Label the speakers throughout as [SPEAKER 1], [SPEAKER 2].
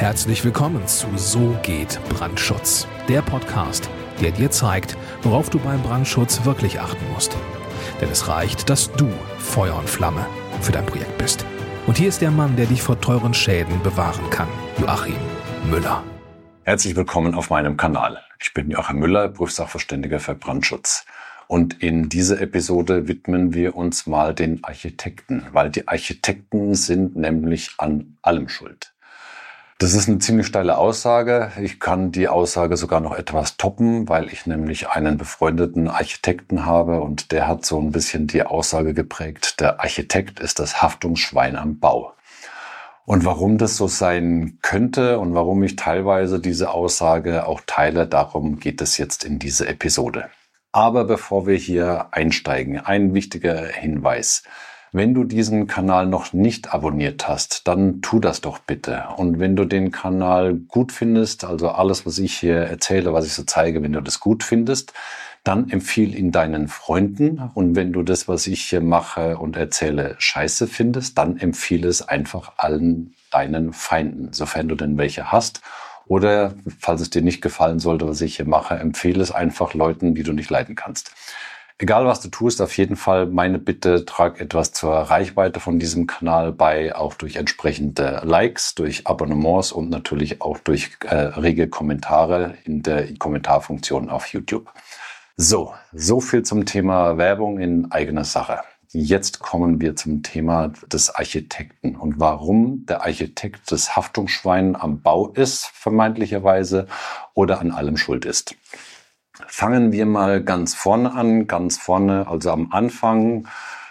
[SPEAKER 1] Herzlich willkommen zu So geht Brandschutz, der Podcast, der dir zeigt, worauf du beim Brandschutz wirklich achten musst. Denn es reicht, dass du Feuer und Flamme für dein Projekt bist. Und hier ist der Mann, der dich vor teuren Schäden bewahren kann, Joachim Müller.
[SPEAKER 2] Herzlich willkommen auf meinem Kanal. Ich bin Joachim Müller, Berufssachverständiger für Brandschutz. Und in dieser Episode widmen wir uns mal den Architekten, weil die Architekten sind nämlich an allem schuld. Das ist eine ziemlich steile Aussage. Ich kann die Aussage sogar noch etwas toppen, weil ich nämlich einen befreundeten Architekten habe und der hat so ein bisschen die Aussage geprägt, der Architekt ist das Haftungsschwein am Bau. Und warum das so sein könnte und warum ich teilweise diese Aussage auch teile, darum geht es jetzt in dieser Episode. Aber bevor wir hier einsteigen, ein wichtiger Hinweis. Wenn du diesen Kanal noch nicht abonniert hast, dann tu das doch bitte. Und wenn du den Kanal gut findest, also alles, was ich hier erzähle, was ich so zeige, wenn du das gut findest, dann empfiehl ihn deinen Freunden. Und wenn du das, was ich hier mache und erzähle, scheiße findest, dann empfehle es einfach allen deinen Feinden, sofern du denn welche hast. Oder, falls es dir nicht gefallen sollte, was ich hier mache, empfehle es einfach Leuten, die du nicht leiden kannst. Egal, was du tust, auf jeden Fall meine Bitte, trag etwas zur Reichweite von diesem Kanal bei, auch durch entsprechende Likes, durch Abonnements und natürlich auch durch rege Kommentare in der Kommentarfunktion auf YouTube. So viel zum Thema Werbung in eigener Sache. Jetzt kommen wir zum Thema des Architekten und warum der Architekt das Haftungsschwein am Bau ist, vermeintlicherweise, oder an allem schuld ist. Fangen wir mal ganz vorne an. Ganz vorne, also am Anfang,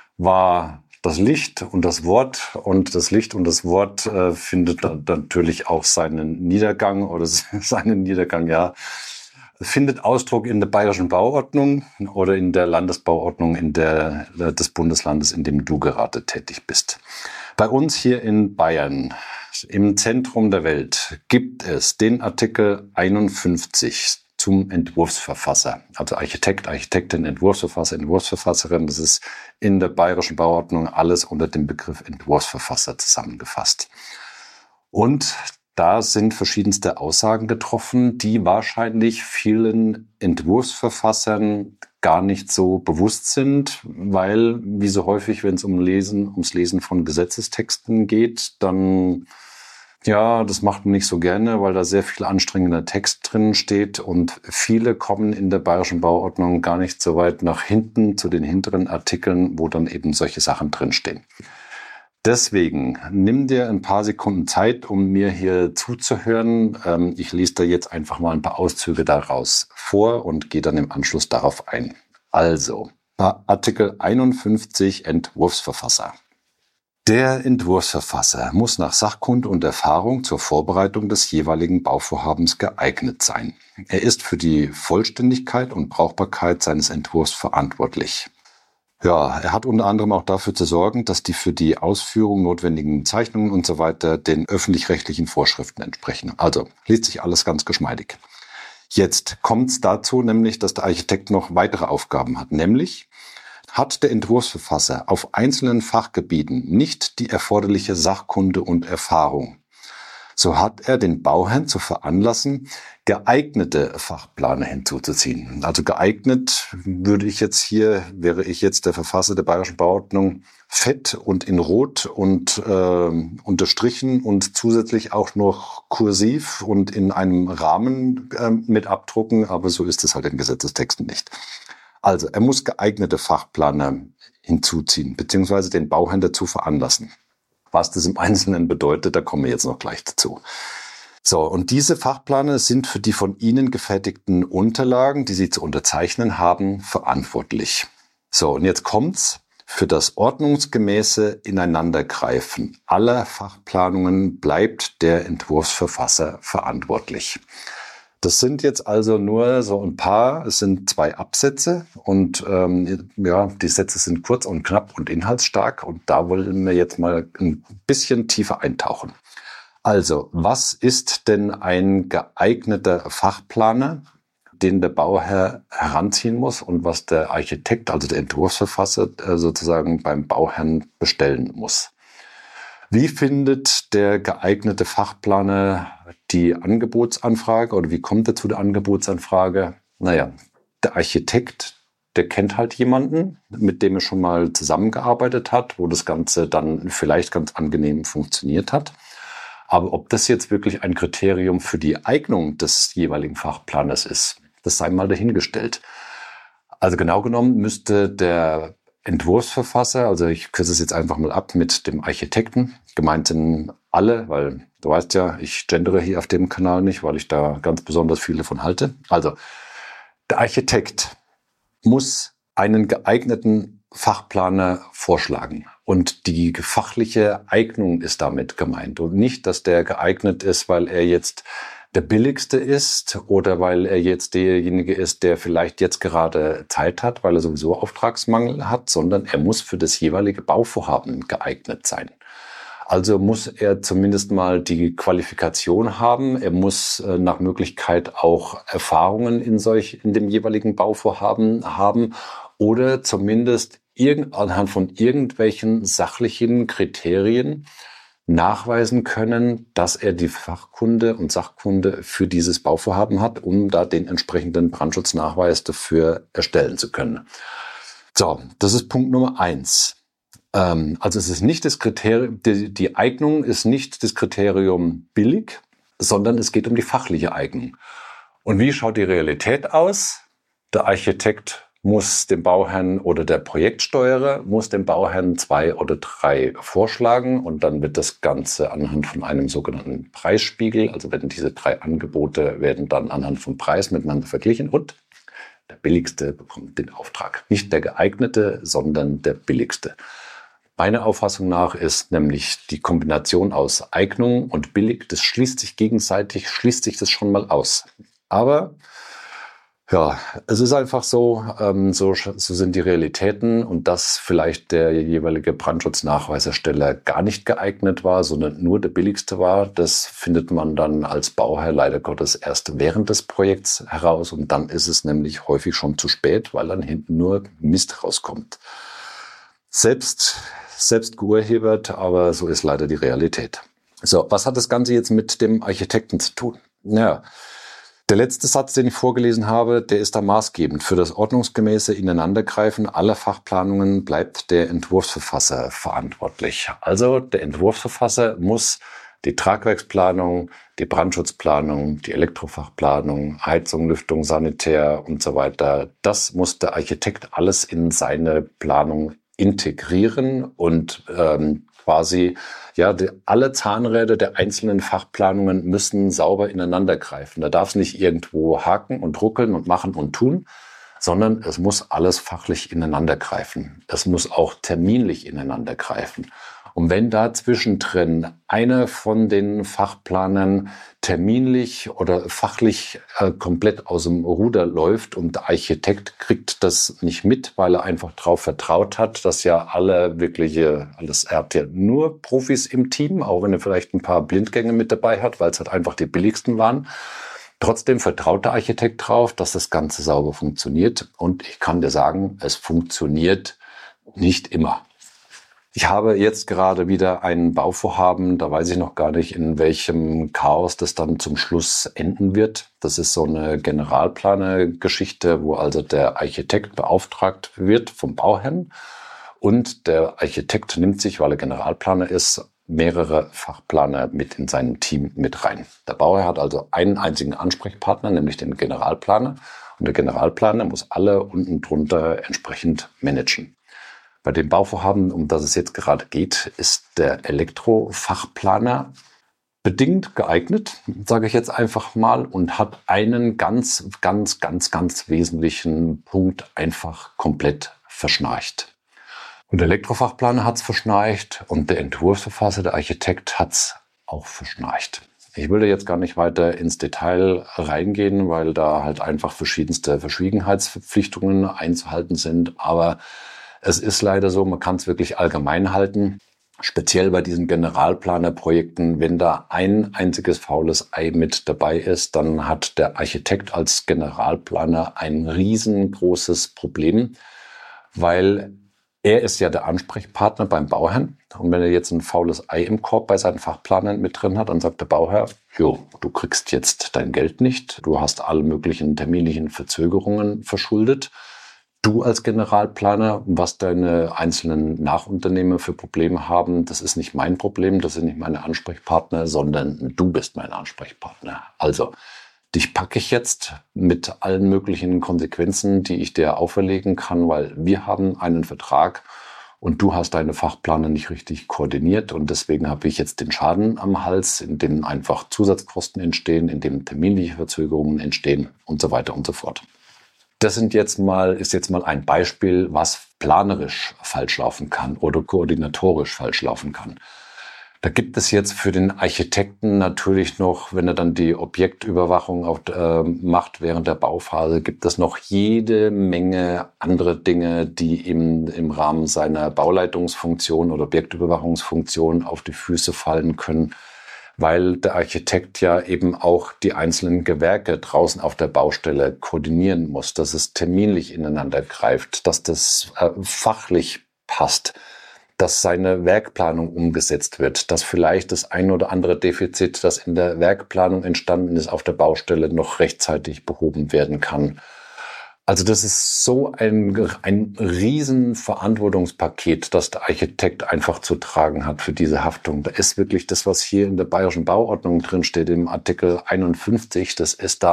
[SPEAKER 2] war das Licht und das Wort. Und das Licht und das Wort findet natürlich auch seinen Niedergang findet Ausdruck in der Bayerischen Bauordnung oder in der Landesbauordnung des Bundeslandes, in dem du gerade tätig bist. Bei uns hier in Bayern, im Zentrum der Welt, gibt es den Artikel 51 zum Entwurfsverfasser. Also Architekt, Architektin, Entwurfsverfasser, Entwurfsverfasserin. Das ist in der Bayerischen Bauordnung alles unter dem Begriff Entwurfsverfasser zusammengefasst. Und da sind verschiedenste Aussagen getroffen, die wahrscheinlich vielen Entwurfsverfassern gar nicht so bewusst sind, weil, wie so häufig, wenn es ums Lesen von Gesetzestexten geht, dann das macht man nicht so gerne, weil da sehr viel anstrengender Text drin steht und viele kommen in der Bayerischen Bauordnung gar nicht so weit nach hinten zu den hinteren Artikeln, wo dann eben solche Sachen drinstehen. Deswegen nimm dir ein paar Sekunden Zeit, um mir hier zuzuhören. Ich lese da jetzt einfach mal ein paar Auszüge daraus vor und gehe dann im Anschluss darauf ein. Also, Artikel 51 Entwurfsverfasser. Der Entwurfsverfasser muss nach Sachkunde und Erfahrung zur Vorbereitung des jeweiligen Bauvorhabens geeignet sein. Er ist für die Vollständigkeit und Brauchbarkeit seines Entwurfs verantwortlich. Er hat unter anderem auch dafür zu sorgen, dass die für die Ausführung notwendigen Zeichnungen und so weiter den öffentlich-rechtlichen Vorschriften entsprechen. Also liest sich alles ganz geschmeidig. Jetzt kommt es dazu, nämlich, dass der Architekt noch weitere Aufgaben hat, nämlich hat der Entwurfsverfasser auf einzelnen Fachgebieten nicht die erforderliche Sachkunde und Erfahrung, so hat er den Bauherrn zu veranlassen, geeignete Fachplaner hinzuzuziehen. Also geeignet wäre ich jetzt der Verfasser der Bayerischen Bauordnung, fett und in Rot und unterstrichen und zusätzlich auch noch kursiv und in einem Rahmen mit abdrucken, aber so ist es halt in Gesetzestexten nicht. Also er muss geeignete Fachplaner hinzuziehen, beziehungsweise den Bauherrn dazu veranlassen. Was das im Einzelnen bedeutet, da kommen wir jetzt noch gleich dazu. So, und diese Fachplaner sind für die von Ihnen gefertigten Unterlagen, die Sie zu unterzeichnen haben, verantwortlich. So, und jetzt kommt's. Für das ordnungsgemäße Ineinandergreifen aller Fachplanungen bleibt der Entwurfsverfasser verantwortlich. Das sind jetzt also nur so ein paar, es sind 2 Absätze und die Sätze sind kurz und knapp und inhaltsstark und da wollen wir jetzt mal ein bisschen tiefer eintauchen. Also, was ist denn ein geeigneter Fachplaner, den der Bauherr heranziehen muss und was der Architekt, also der Entwurfsverfasser, sozusagen beim Bauherrn bestellen muss? Wie findet der geeignete Fachplaner die Angebotsanfrage oder wie kommt er zu der Angebotsanfrage? Naja, der Architekt, der kennt halt jemanden, mit dem er schon mal zusammengearbeitet hat, wo das Ganze dann vielleicht ganz angenehm funktioniert hat. Aber ob das jetzt wirklich ein Kriterium für die Eignung des jeweiligen Fachplaners ist, das sei mal dahingestellt. Also genau genommen müsste der Entwurfsverfasser, also ich kürze es jetzt einfach mal ab mit dem Architekten, gemeint sind alle, weil du weißt ja, ich gendere hier auf dem Kanal nicht, weil ich da ganz besonders viel davon halte. Also der Architekt muss einen geeigneten Fachplaner vorschlagen. Und die fachliche Eignung ist damit gemeint. Und nicht, dass der geeignet ist, weil er jetzt der billigste ist oder weil er jetzt derjenige ist, der vielleicht jetzt gerade Zeit hat, weil er sowieso Auftragsmangel hat, sondern er muss für das jeweilige Bauvorhaben geeignet sein. Also muss er zumindest mal die Qualifikation haben. Er muss nach Möglichkeit auch Erfahrungen in dem jeweiligen Bauvorhaben haben oder zumindest anhand von irgendwelchen sachlichen Kriterien nachweisen können, dass er die Fachkunde und Sachkunde für dieses Bauvorhaben hat, um da den entsprechenden Brandschutznachweis dafür erstellen zu können. So, das ist Punkt Nummer 1. Also es ist nicht das Kriterium, die Eignung ist nicht das Kriterium billig, sondern es geht um die fachliche Eignung. Und wie schaut die Realität aus? Der Architekt muss dem Bauherrn oder der Projektsteuerer muss dem Bauherrn 2 oder 3 vorschlagen und dann wird das Ganze anhand von einem sogenannten Preisspiegel, also werden diese 3 Angebote werden dann anhand vom Preis miteinander verglichen und der billigste bekommt den Auftrag. Nicht der geeignete, sondern der billigste. Meiner Auffassung nach ist nämlich die Kombination aus Eignung und billig, das schließt sich das schon mal aus. Aber ja, es ist einfach so sind die Realitäten und dass vielleicht der jeweilige Brandschutznachweisersteller gar nicht geeignet war, sondern nur der billigste war, das findet man dann als Bauherr leider Gottes erst während des Projekts heraus und dann ist es nämlich häufig schon zu spät, weil dann hinten nur Mist rauskommt. Selbst geurhebert, aber so ist leider die Realität. So, was hat das Ganze jetzt mit dem Architekten zu tun? Ja, der letzte Satz, den ich vorgelesen habe, der ist da maßgebend. Für das ordnungsgemäße Ineinandergreifen aller Fachplanungen bleibt der Entwurfsverfasser verantwortlich. Also der Entwurfsverfasser muss die Tragwerksplanung, die Brandschutzplanung, die Elektrofachplanung, Heizung, Lüftung, Sanitär und so weiter, das muss der Architekt alles in seine Planung integrieren und quasi alle Zahnräder der einzelnen Fachplanungen müssen sauber ineinander greifen. Da darf es nicht irgendwo haken und ruckeln und machen und tun, sondern es muss alles fachlich ineinander greifen. Es muss auch terminlich ineinander greifen. Und wenn da zwischendrin einer von den Fachplanern terminlich oder fachlich komplett aus dem Ruder läuft und der Architekt kriegt das nicht mit, weil er einfach darauf vertraut hat, dass ja er hat ja nur Profis im Team, auch wenn er vielleicht ein paar Blindgänge mit dabei hat, weil es halt einfach die billigsten waren. Trotzdem vertraut der Architekt drauf, dass das Ganze sauber funktioniert. Und ich kann dir sagen, es funktioniert nicht immer. Ich habe jetzt gerade wieder ein Bauvorhaben, da weiß ich noch gar nicht, in welchem Chaos das dann zum Schluss enden wird. Das ist so eine Generalplanergeschichte, wo also der Architekt beauftragt wird vom Bauherrn und der Architekt nimmt sich, weil er Generalplaner ist, mehrere Fachplaner mit in seinem Team mit rein. Der Bauherr hat also einen einzigen Ansprechpartner, nämlich den Generalplaner und der Generalplaner muss alle unten drunter entsprechend managen. Bei dem Bauvorhaben, um das es jetzt gerade geht, ist der Elektrofachplaner bedingt geeignet, sage ich jetzt einfach mal, und hat einen ganz wesentlichen Punkt einfach komplett verschnarcht. Und der Elektrofachplaner hat es verschnarcht und der Entwurfsverfasser, der Architekt, hat es auch verschnarcht. Ich will da jetzt gar nicht weiter ins Detail reingehen, weil da halt einfach verschiedenste Verschwiegenheitsverpflichtungen einzuhalten sind, aber es ist leider so, man kann es wirklich allgemein halten, speziell bei diesen Generalplanerprojekten, wenn da ein einziges faules Ei mit dabei ist, dann hat der Architekt als Generalplaner ein riesengroßes Problem, weil Er ist ja der Ansprechpartner beim Bauherrn. Und wenn er jetzt ein faules Ei im Korb bei seinen Fachplanern mit drin hat, dann sagt der Bauherr, jo, du kriegst jetzt dein Geld nicht. Du hast alle möglichen terminlichen Verzögerungen verschuldet. Du als Generalplaner, was deine einzelnen Nachunternehmer für Probleme haben, das ist nicht mein Problem, das sind nicht meine Ansprechpartner, sondern du bist mein Ansprechpartner. Also, dich packe ich jetzt mit allen möglichen Konsequenzen, die ich dir auferlegen kann, weil wir haben einen Vertrag und du hast deine Fachplaner nicht richtig koordiniert und deswegen habe ich jetzt den Schaden am Hals, in dem einfach Zusatzkosten entstehen, in dem terminliche Verzögerungen entstehen und so weiter und so fort. Das ist jetzt mal ein Beispiel, was planerisch falsch laufen kann oder koordinatorisch falsch laufen kann. Da gibt es jetzt für den Architekten natürlich noch, wenn er dann die Objektüberwachung macht während der Bauphase, gibt es noch jede Menge andere Dinge, die ihm im Rahmen seiner Bauleitungsfunktion oder Objektüberwachungsfunktion auf die Füße fallen können, weil der Architekt ja eben auch die einzelnen Gewerke draußen auf der Baustelle koordinieren muss, dass es terminlich ineinander greift, dass das fachlich passt, dass seine Werkplanung umgesetzt wird, dass vielleicht das ein oder andere Defizit, das in der Werkplanung entstanden ist, auf der Baustelle noch rechtzeitig behoben werden kann. Also das ist so ein riesen Verantwortungspaket, das der Architekt einfach zu tragen hat für diese Haftung. Da ist wirklich das, was hier in der Bayerischen Bauordnung drin steht, im Artikel 51, das ist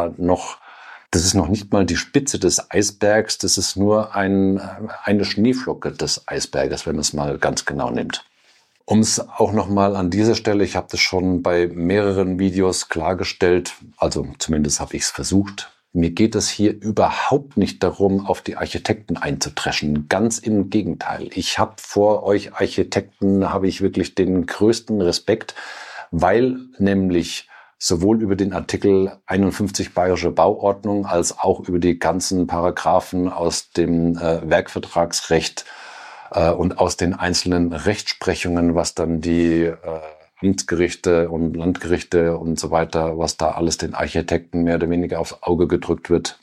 [SPEAKER 2] noch nicht mal die Spitze des Eisbergs, das ist nur eine Schneeflocke des Eisberges, wenn man es mal ganz genau nimmt. Um es auch nochmal an dieser Stelle, ich habe das schon bei mehreren Videos klargestellt, also zumindest habe ich es versucht. Mir geht es hier überhaupt nicht darum, auf die Architekten einzudreschen. Ganz im Gegenteil. Ich habe vor euch Architekten, habe ich wirklich den größten Respekt, weil nämlich sowohl über den Artikel 51 Bayerische Bauordnung als auch über die ganzen Paragraphen aus dem Werkvertragsrecht und aus den einzelnen Rechtsprechungen, was dann die Amtsgerichte und Landgerichte und so weiter, was da alles den Architekten mehr oder weniger aufs Auge gedrückt wird.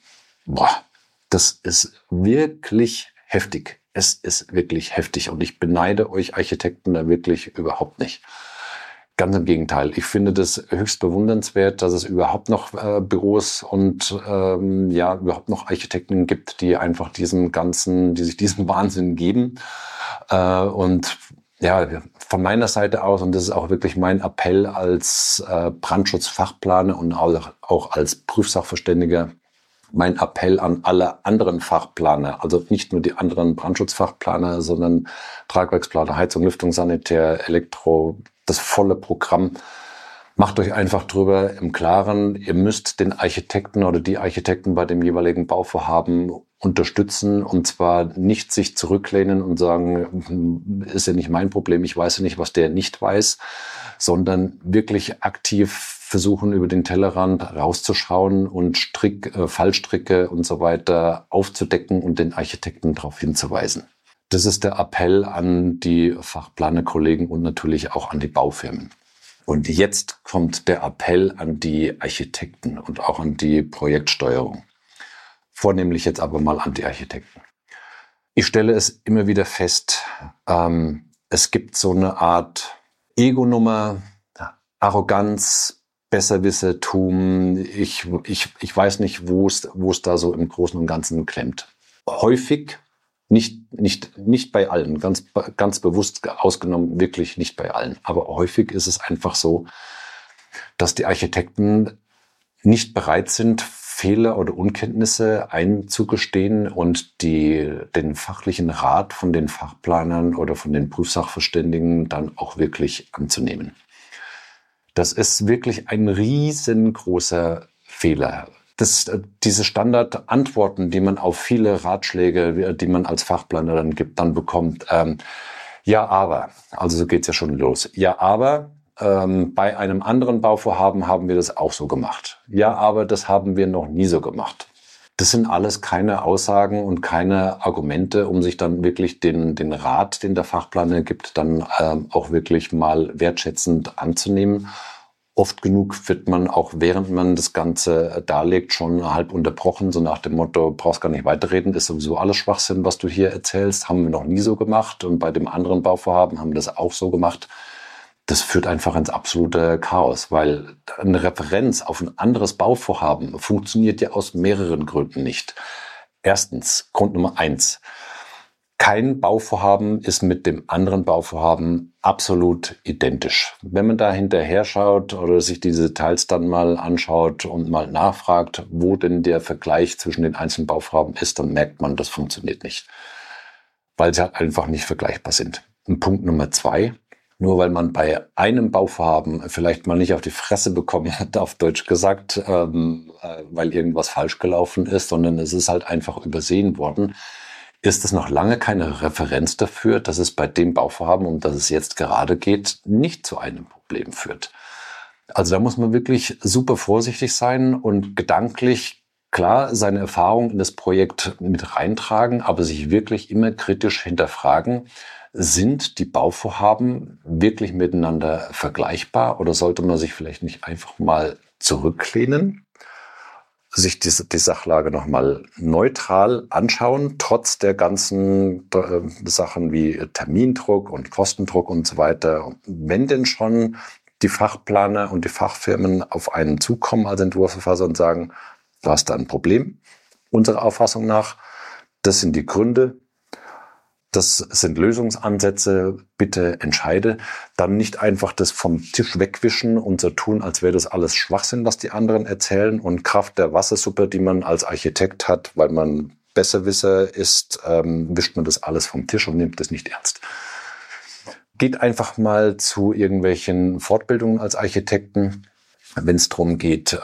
[SPEAKER 2] Das ist wirklich heftig. Es ist wirklich heftig und ich beneide euch Architekten da wirklich überhaupt nicht. Ganz im Gegenteil. Ich finde das höchst bewundernswert, dass es überhaupt noch Büros und überhaupt noch Architekten gibt, die einfach die sich diesen Wahnsinn geben. Und ja, von meiner Seite aus, und das ist auch wirklich mein Appell als Brandschutzfachplaner und auch als Prüfsachverständiger, mein Appell an alle anderen Fachplaner, also nicht nur die anderen Brandschutzfachplaner, sondern Tragwerksplaner, Heizung, Lüftung, Sanitär, Elektro, das volle Programm. Macht euch einfach drüber im Klaren, ihr müsst den Architekten oder die Architekten bei dem jeweiligen Bauvorhaben unterstützen und zwar nicht sich zurücklehnen und sagen, ist ja nicht mein Problem, ich weiß ja nicht, was der nicht weiß, sondern wirklich aktiv versuchen, über den Tellerrand rauszuschauen und Fallstricke und so weiter aufzudecken und den Architekten darauf hinzuweisen. Das ist der Appell an die Fachplanerkollegen und natürlich auch an die Baufirmen. Und jetzt kommt der Appell an die Architekten und auch an die Projektsteuerung. Vornehmlich jetzt aber mal an die Architekten. Ich stelle es immer wieder fest, es gibt so eine Art Ego-Nummer, Arroganz, Besserwissertum. Ich weiß nicht, wo es da so im Großen und Ganzen klemmt. Häufig, nicht bei allen, ganz bewusst ausgenommen, wirklich nicht bei allen. Aber häufig ist es einfach so, dass die Architekten nicht bereit sind, Fehler oder Unkenntnisse einzugestehen und den fachlichen Rat von den Fachplanern oder von den Prüfsachverständigen dann auch wirklich anzunehmen. Das ist wirklich ein riesengroßer Fehler. Diese Standardantworten, die man auf viele Ratschläge, die man als Fachplaner dann bekommt, ja, aber, also so geht's ja schon los. Ja, aber bei einem anderen Bauvorhaben haben wir das auch so gemacht. Ja, aber das haben wir noch nie so gemacht. Das sind alles keine Aussagen und keine Argumente, um sich dann wirklich den Rat, den der Fachplaner gibt, dann auch wirklich mal wertschätzend anzunehmen Oft genug wird man auch, während man das Ganze darlegt, schon halb unterbrochen, so nach dem Motto, brauchst gar nicht weiterreden, ist sowieso alles Schwachsinn, was du hier erzählst, haben wir noch nie so gemacht und bei dem anderen Bauvorhaben haben wir das auch so gemacht. Das führt einfach ins absolute Chaos, weil eine Referenz auf ein anderes Bauvorhaben funktioniert ja aus mehreren Gründen nicht. Erstens, Grund Nummer 1. Kein Bauvorhaben ist mit dem anderen Bauvorhaben absolut identisch. Wenn man da hinterher schaut oder sich diese Details dann mal anschaut und mal nachfragt, wo denn der Vergleich zwischen den einzelnen Bauvorhaben ist, dann merkt man, das funktioniert nicht, weil sie halt einfach nicht vergleichbar sind. Und Punkt Nummer 2, nur weil man bei einem Bauvorhaben vielleicht mal nicht auf die Fresse bekommen hat, auf Deutsch gesagt, weil irgendwas falsch gelaufen ist, sondern es ist halt einfach übersehen worden, ist es noch lange keine Referenz dafür, dass es bei dem Bauvorhaben, um das es jetzt gerade geht, nicht zu einem Problem führt. Also da muss man wirklich super vorsichtig sein und gedanklich klar seine Erfahrung in das Projekt mit reintragen, aber sich wirklich immer kritisch hinterfragen, sind die Bauvorhaben wirklich miteinander vergleichbar oder sollte man sich vielleicht nicht einfach mal zurücklehnen, sich die Sachlage nochmal neutral anschauen, trotz der ganzen Sachen wie Termindruck und Kostendruck und so weiter. Wenn denn schon die Fachplaner und die Fachfirmen auf einen zukommen als Entwurfsverfasser und sagen, du hast da ein Problem, unserer Auffassung nach, das sind die Gründe, das sind Lösungsansätze, bitte entscheide. Dann nicht einfach das vom Tisch wegwischen und so tun, als wäre das alles Schwachsinn, was die anderen erzählen. Und Kraft der Wassersuppe, die man als Architekt hat, weil man Besserwisser ist, wischt man das alles vom Tisch und nimmt das nicht ernst. Geht einfach mal zu irgendwelchen Fortbildungen als Architekten, wenn es darum geht,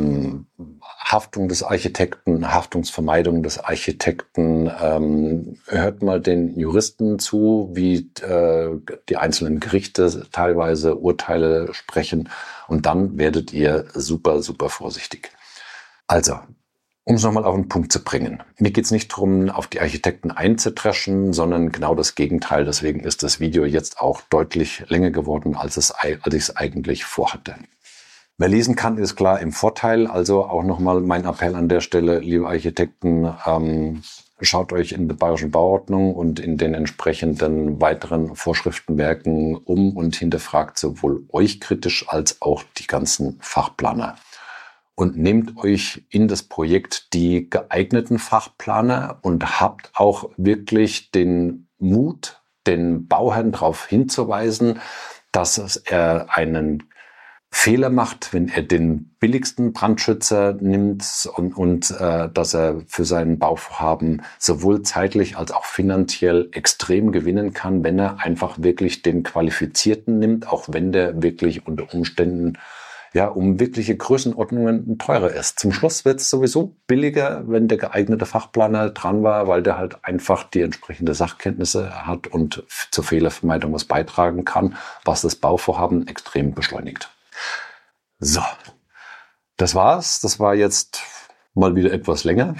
[SPEAKER 2] Haftung des Architekten, Haftungsvermeidung des Architekten, hört mal den Juristen zu, wie die einzelnen Gerichte teilweise Urteile sprechen und dann werdet ihr super, super vorsichtig. Also, um es nochmal auf den Punkt zu bringen. Mir geht es nicht darum, auf die Architekten einzudreschen, sondern genau das Gegenteil. Deswegen ist das Video jetzt auch deutlich länger geworden, als ich es eigentlich vorhatte. Wer lesen kann, ist klar im Vorteil. Also auch nochmal mein Appell an der Stelle, liebe Architekten, schaut euch in der Bayerischen Bauordnung und in den entsprechenden weiteren Vorschriftenwerken um und hinterfragt sowohl euch kritisch als auch die ganzen Fachplaner. Und nehmt euch in das Projekt die geeigneten Fachplaner und habt auch wirklich den Mut, den Bauherrn darauf hinzuweisen, dass er einen Fehler macht, wenn er den billigsten Brandschützer nimmt und dass er für sein Bauvorhaben sowohl zeitlich als auch finanziell extrem gewinnen kann, wenn er einfach wirklich den Qualifizierten nimmt, auch wenn der wirklich unter Umständen um wirkliche Größenordnungen teurer ist. Zum Schluss wird es sowieso billiger, wenn der geeignete Fachplaner dran war, weil der halt einfach die entsprechende Sachkenntnisse hat und zur Fehlervermeidung was beitragen kann, was das Bauvorhaben extrem beschleunigt. So, das war's. Das war jetzt mal wieder etwas länger.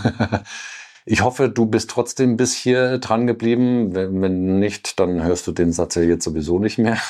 [SPEAKER 2] Ich hoffe, du bist trotzdem bis hier dran geblieben. Wenn nicht, dann hörst du den Satz ja jetzt sowieso nicht mehr.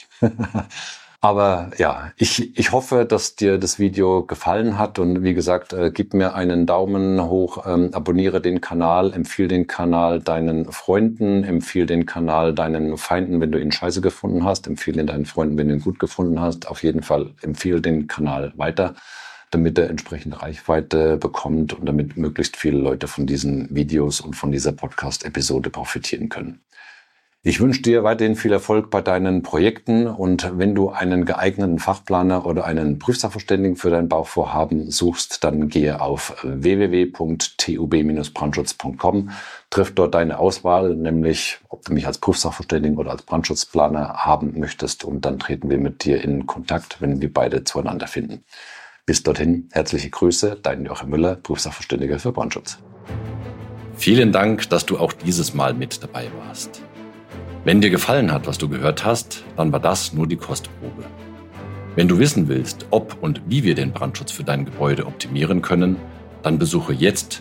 [SPEAKER 2] Aber ja, ich hoffe, dass dir das Video gefallen hat und wie gesagt, gib mir einen Daumen hoch, abonniere den Kanal, empfehle den Kanal deinen Freunden, empfehle den Kanal deinen Feinden, wenn du ihn scheiße gefunden hast, empfehle ihn deinen Freunden, wenn du ihn gut gefunden hast. Auf jeden Fall empfehle den Kanal weiter, damit er entsprechende Reichweite bekommt und damit möglichst viele Leute von diesen Videos und von dieser Podcast-Episode profitieren können. Ich wünsche dir weiterhin viel Erfolg bei deinen Projekten und wenn du einen geeigneten Fachplaner oder einen Prüfsachverständigen für dein Bauvorhaben suchst, dann gehe auf www.tub-brandschutz.com, triff dort deine Auswahl, nämlich ob du mich als Prüfsachverständigen oder als Brandschutzplaner haben möchtest und dann treten wir mit dir in Kontakt, wenn wir beide zueinander finden. Bis dorthin, herzliche Grüße, dein Joachim Müller, Prüfsachverständiger für Brandschutz.
[SPEAKER 3] Vielen Dank, dass du auch dieses Mal mit dabei warst. Wenn dir gefallen hat, was du gehört hast, dann war das nur die Kostprobe. Wenn du wissen willst, ob und wie wir den Brandschutz für dein Gebäude optimieren können, dann besuche jetzt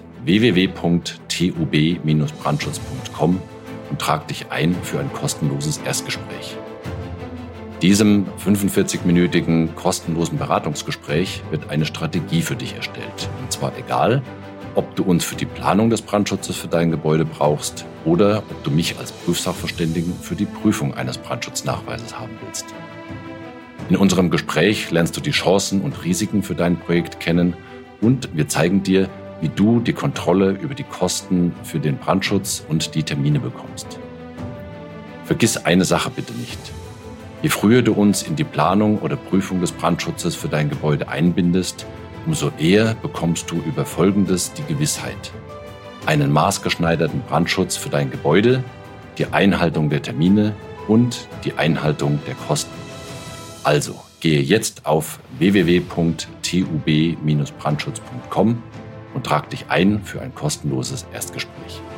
[SPEAKER 3] www.tub-brandschutz.com und trag dich ein für ein kostenloses Erstgespräch. diesem 45-minütigen kostenlosen Beratungsgespräch wird eine Strategie für dich erstellt. Und zwar egal, ob du uns für die Planung des Brandschutzes für dein Gebäude brauchst oder ob du mich als Prüfsachverständigen für die Prüfung eines Brandschutznachweises haben willst. In unserem Gespräch lernst du die Chancen und Risiken für dein Projekt kennen und wir zeigen dir, wie du die Kontrolle über die Kosten für den Brandschutz und die Termine bekommst. Vergiss eine Sache bitte nicht. Je früher du uns in die Planung oder Prüfung des Brandschutzes für dein Gebäude einbindest, umso eher bekommst du über Folgendes die Gewissheit: einen maßgeschneiderten Brandschutz für dein Gebäude, die Einhaltung der Termine und die Einhaltung der Kosten. Also, gehe jetzt auf www.tub-brandschutz.com und trag dich ein für ein kostenloses Erstgespräch.